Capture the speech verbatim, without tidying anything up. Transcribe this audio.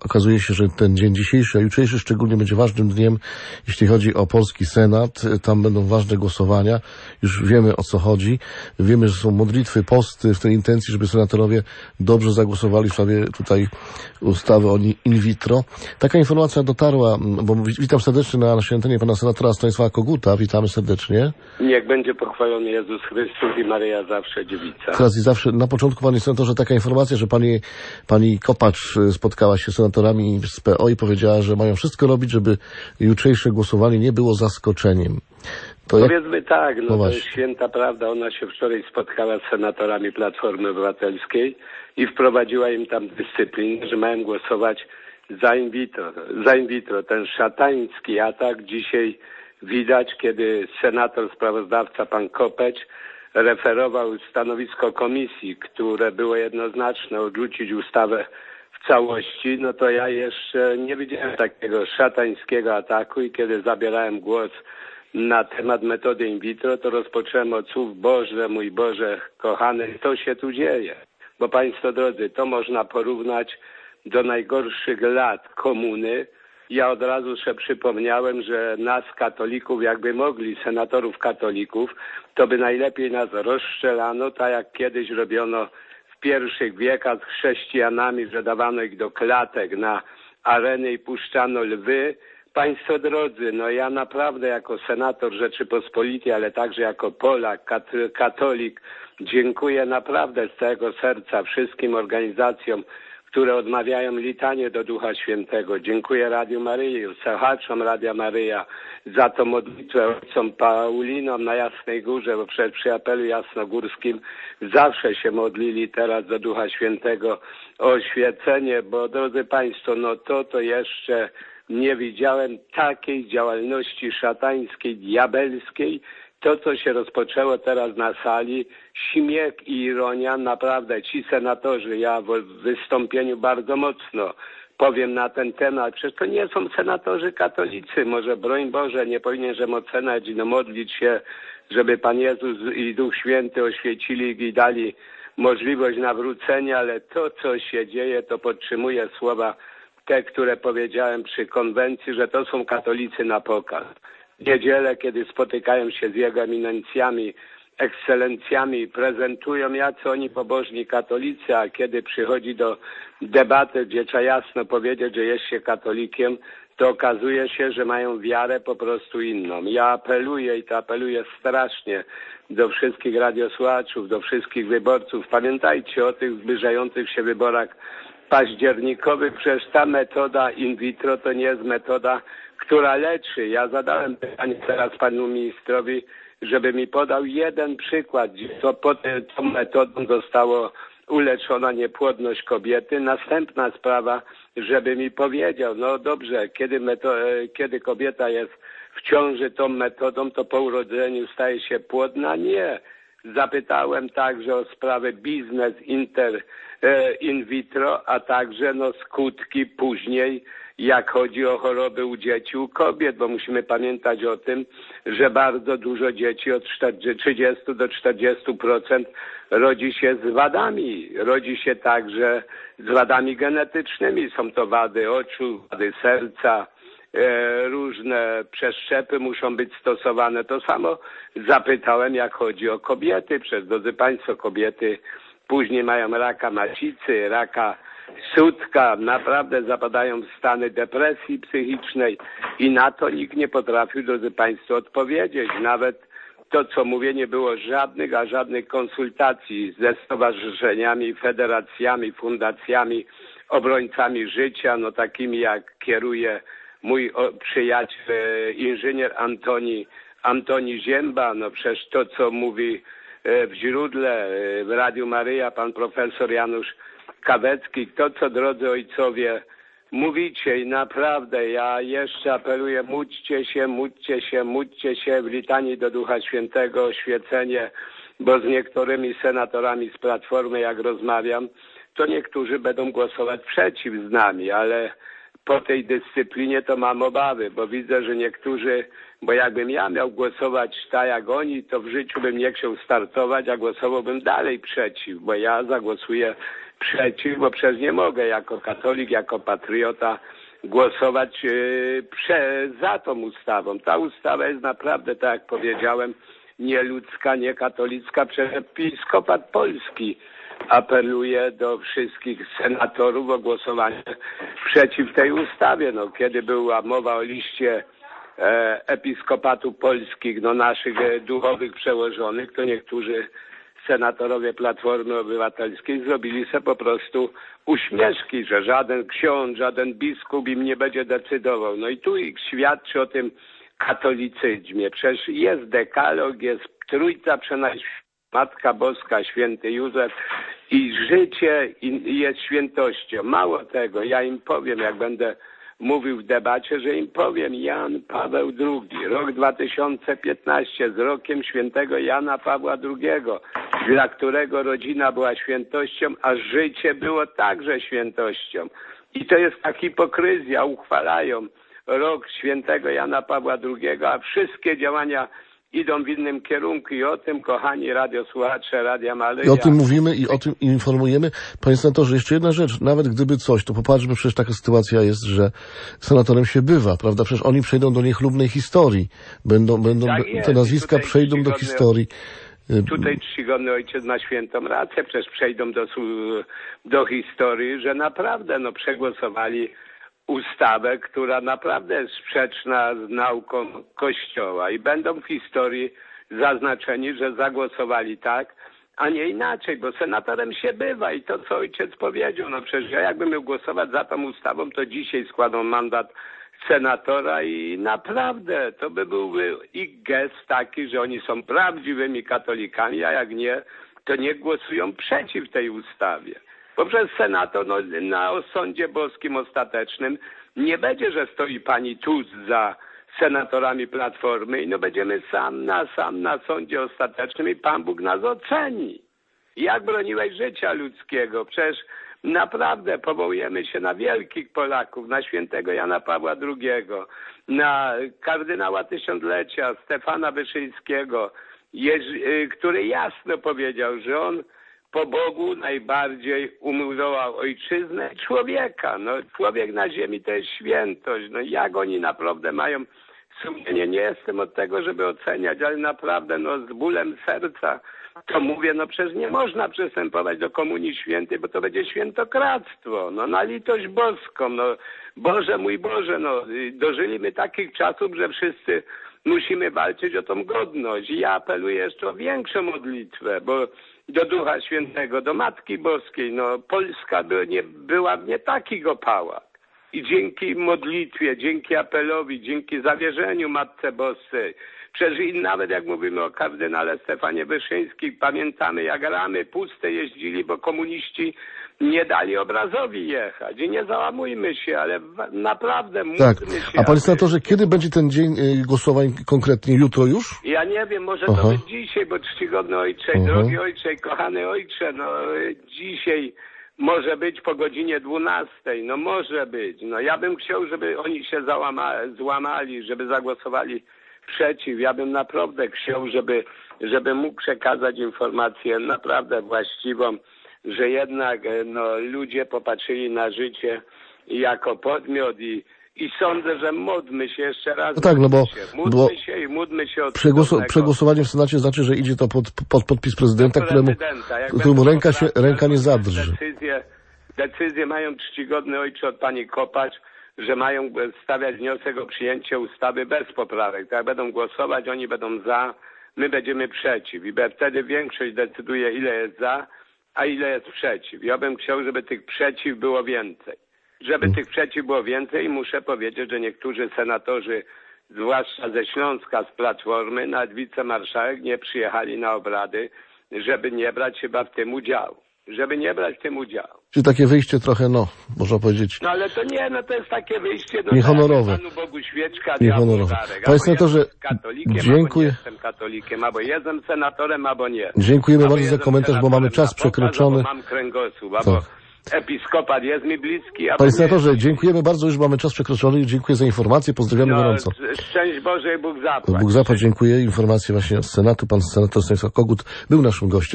okazuje się, że ten dzień dzisiejszy, a jutrzejszy szczególnie będzie ważnym dniem, jeśli chodzi o polski Senat. Tam będą ważne głosowania. Już wiemy, o co chodzi. Wiemy, że są modlitwy, posty w tej intencji, żeby senatorowie dobrze zagłosowali w sprawie tutaj ustawy o in vitro. Taka informacja dotarła, bo witam serdecznie na naszej antenie pana senatora Stanisława Koguta. Witamy serdecznie. Niech będzie pochwalony Jezus Chrystus i Maryja zawsze dziewica. Teraz i zawsze, na początku, panie senatorze, taka informacja, że pani, pani Kopacz spotkała się z senatorami z P O i powiedziała, że mają wszystko robić, żeby jutrzejsze głosowanie nie było zaskoczeniem. To Powiedzmy jak... tak, no, no to właśnie. jest święta prawda. Ona się wczoraj spotkała z senatorami Platformy Obywatelskiej i wprowadziła im tam dyscyplinę, że mają głosować za in vitro. Za in vitro. Ten szatański atak dzisiaj widać, kiedy senator sprawozdawca pan Kopeć referował stanowisko komisji, które było jednoznaczne, odrzucić ustawę w całości, no to ja jeszcze nie widziałem takiego szatańskiego ataku i kiedy zabierałem głos na temat metody in vitro, to rozpocząłem od słów: Boże, mój Boże kochany, co się tu dzieje? Bo państwo drodzy, to można porównać do najgorszych lat komuny. Ja od razu sobie przypomniałem, że nas katolików, jakby mogli, senatorów katolików, to by najlepiej nas rozstrzelano, tak jak kiedyś robiono w pierwszych wiekach z chrześcijanami, że dawano ich do klatek na areny i puszczano lwy. Państwo drodzy, no ja naprawdę jako senator Rzeczypospolitej, ale także jako Polak, kat- katolik, dziękuję naprawdę z całego serca wszystkim organizacjom, które odmawiają litanie do Ducha Świętego. Dziękuję Radiu Maryi, słuchaczom Radia Maryja za tą modlitwę, ojcom Paulinom na Jasnej Górze, bo przed przy apelu jasnogórskim zawsze się modlili teraz do Ducha Świętego o oświecenie, bo drodzy Państwo, no to to jeszcze nie widziałem takiej działalności szatańskiej, diabelskiej. To, co się rozpoczęło teraz na sali, śmiech i ironia, naprawdę ci senatorzy, ja w wystąpieniu bardzo mocno powiem na ten temat, przecież to nie są senatorzy katolicy, może broń Boże, nie powinienem oceniać i no modlić się, żeby Pan Jezus i Duch Święty oświecili i dali możliwość nawrócenia, ale to, co się dzieje, to podtrzymuje słowa te, które powiedziałem przy konwencji, że to są katolicy na pokaz. W niedzielę, kiedy spotykają się z jego eminencjami, ekscelencjami, prezentują, jacy oni pobożni katolicy, a kiedy przychodzi do debaty, gdzie trzeba jasno powiedzieć, że jest się katolikiem, to okazuje się, że mają wiarę po prostu inną. Ja apeluję i to apeluję strasznie do wszystkich radiosłuchaczów, do wszystkich wyborców. Pamiętajcie o tych zbliżających się wyborach październikowych. Przecież ta metoda in vitro to nie jest metoda, która leczy. Ja zadałem pytanie teraz panu ministrowi, żeby mi podał jeden przykład, gdzie to pod tą metodą zostało uleczona niepłodność kobiety. Następna sprawa, żeby mi powiedział, no dobrze, kiedy, meto- kiedy kobieta jest w ciąży tą metodą, to po urodzeniu staje się płodna? Nie. Zapytałem także o sprawę biznes inter, e, in vitro, a także no, skutki później, jak chodzi o choroby u dzieci, u kobiet, bo musimy pamiętać o tym, że bardzo dużo dzieci od trzydziestu do czterdziestu procent rodzi się z wadami. Rodzi się także z wadami genetycznymi. Są to wady oczu, wady serca, e, różne przeszczepy muszą być stosowane. To samo zapytałem, jak chodzi o kobiety. Przez drodzy Państwo, kobiety później mają raka macicy, raka sutka, naprawdę zapadają w stany depresji psychicznej i na to nikt nie potrafił, drodzy Państwo, odpowiedzieć. Nawet to, co mówię, nie było żadnych, a żadnych konsultacji ze stowarzyszeniami, federacjami, fundacjami, obrońcami życia, no takimi jak kieruje mój przyjaciel, inżynier Antoni, Antoni Zięba, no przecież to, co mówi w źródle, w Radiu Maryja, pan profesor Janusz Kawecki, to, co drodzy ojcowie mówicie i naprawdę ja jeszcze apeluję, módlcie się, módlcie się, módlcie się w litanii do Ducha Świętego, oświecenie, bo z niektórymi senatorami z Platformy, jak rozmawiam, to niektórzy będą głosować przeciw z nami, ale po tej dyscyplinie to mam obawy, bo widzę, że niektórzy, bo jakbym ja miał głosować tak jak oni, to w życiu bym nie chciał startować, a głosowałbym dalej przeciw, bo ja zagłosuję przeciw, bo przecież nie mogę jako katolik, jako patriota głosować yy, prze, za tą ustawą. Ta ustawa jest naprawdę, tak jak powiedziałem, nieludzka, niekatolicka. Episkopat Polski apeluje do wszystkich senatorów o głosowanie przeciw tej ustawie. No, kiedy była mowa o liście e, episkopatu polskich, no naszych e, duchowych przełożonych, to niektórzy senatorowie Platformy Obywatelskiej zrobili sobie po prostu uśmieszki, że żaden ksiądz, żaden biskup im nie będzie decydował. No i tu świadczy o tym katolicyzmie. Przecież jest dekalog, jest Trójca Przenajświętsza, Matka Boska, Święty Józef i życie jest świętością. Mało tego, ja im powiem, jak będę mówił w debacie, że im powiem, Jan Paweł drugi, rok dwa tysiące piętnasty, z rokiem świętego Jana Pawła drugiego, dla którego rodzina była świętością, a życie było także świętością. I to jest ta hipokryzja, uchwalają rok świętego Jana Pawła drugiego, a wszystkie działania idą w innym kierunku i o tym, kochani radiosłuchacze, Radia Maryja. I o tym mówimy i o tym informujemy. Panie senatorze, jeszcze jedna rzecz, nawet gdyby coś, to popatrzmy, przecież taka sytuacja jest, że senatorem się bywa, prawda? Przecież oni przejdą do niechlubnej historii. Będą, będą, tak te nazwiska przejdą do historii. Tutaj czcigodny ojciec ma świętą rację, przecież przejdą do, do historii, że naprawdę no, przegłosowali ustawę, która naprawdę jest sprzeczna z nauką Kościoła i będą w historii zaznaczeni, że zagłosowali tak, a nie inaczej, bo senatorem się bywa i to, co ojciec powiedział, no przecież ja jakbym miał głosować za tą ustawą, to dzisiaj składam mandat senatora i naprawdę to by byłby ich gest taki, że oni są prawdziwymi katolikami, a jak nie, to nie głosują przeciw tej ustawie. Bo przez senator no, na osądzie boskim ostatecznym nie będzie, że stoi pani Tusk za senatorami Platformy i no będziemy sam na sam na sądzie ostatecznym i Pan Bóg nas oceni. Jak broniłeś życia ludzkiego? Przecież naprawdę powołujemy się na wielkich Polaków, na świętego Jana Pawła drugiego, na kardynała tysiąclecia Stefana Wyszyńskiego, który jasno powiedział, że on po Bogu najbardziej umiłował ojczyznę człowieka. No, człowiek na ziemi to jest świętość. No, jak oni naprawdę mają sumienie? Nie jestem od tego, żeby oceniać, ale naprawdę no, z bólem serca to mówię, no przecież nie można przystępować do Komunii Świętej, bo to będzie świętokradztwo. No na litość boską. No, Boże mój Boże, no dożyliśmy takich czasów, że wszyscy musimy walczyć o tą godność. I ja apeluję jeszcze o większą modlitwę, bo do Ducha Świętego, do Matki Boskiej, no Polska by nie, była w nie takich opałach. I dzięki modlitwie, dzięki apelowi, dzięki zawierzeniu Matce Boskiej, przecież i nawet jak mówimy o kardynale Stefanie Wyszyńskim, pamiętamy jak ramy puste jeździli, bo komuniści nie dali obrazowi jechać. I nie załamujmy się, ale naprawdę módlmy tak. się. A panie senatorze, kiedy będzie ten dzień głosowań konkretnie? Jutro już? Ja nie wiem, może Aha. to być dzisiaj, bo czcigodny ojcze, Aha. drogi ojcze, kochany ojcze, no dzisiaj może być po godzinie dwunastej, no może być. No ja bym chciał, żeby oni się załamali, złamali, żeby zagłosowali przeciw. Ja bym naprawdę chciał, żeby, żeby mógł przekazać informację naprawdę właściwą, że jednak no, ludzie popatrzyli na życie jako podmiot i, i sądzę, że módlmy się jeszcze raz. No tak, no bo, się. Módlmy bo się i módlmy się od przegłosu, przegłosowanie w Senacie znaczy, że idzie to pod, pod podpis prezydenta, któremu, któremu ręka, się, ręka nie zadrży. Decyzje, decyzje mają czcigodny ojcze od pani Kopacz, że mają stawiać wniosek o przyjęcie ustawy bez poprawek. Tak, będą głosować, oni będą za, my będziemy przeciw. I wtedy większość decyduje, ile jest za, a ile jest przeciw. Ja bym chciał, żeby tych przeciw było więcej. Żeby hmm. tych przeciw było więcej i muszę powiedzieć, że niektórzy senatorzy, zwłaszcza ze Śląska, z Platformy, nawet wicemarszałek nie przyjechali na obrady, żeby nie brać chyba w tym udziału. Żeby nie brać w tym udziału. Czyli takie wyjście trochę, no, można powiedzieć... No ale to nie, no to jest takie wyjście... No, niehonorowe. Panu Bogu świeczka, niehonorowe. Panie senatorze, dziękuję. Albo jestem katolikiem, albo jestem senatorem, albo nie. Dziękujemy albo bardzo za komentarz, bo mamy czas przekroczony. Mam kręgosłup, albo episkopat jest mi bliski. Panie senatorze, dziękujemy bardzo, już mamy czas przekroczony. Dziękuję za informację, pozdrawiamy no, gorąco. Szczęść Boże i Bóg zapłać. Bóg zapłać, dziękuję. Informacje właśnie z Senatu. Pan senator Stanisław Kogut był naszym gościem.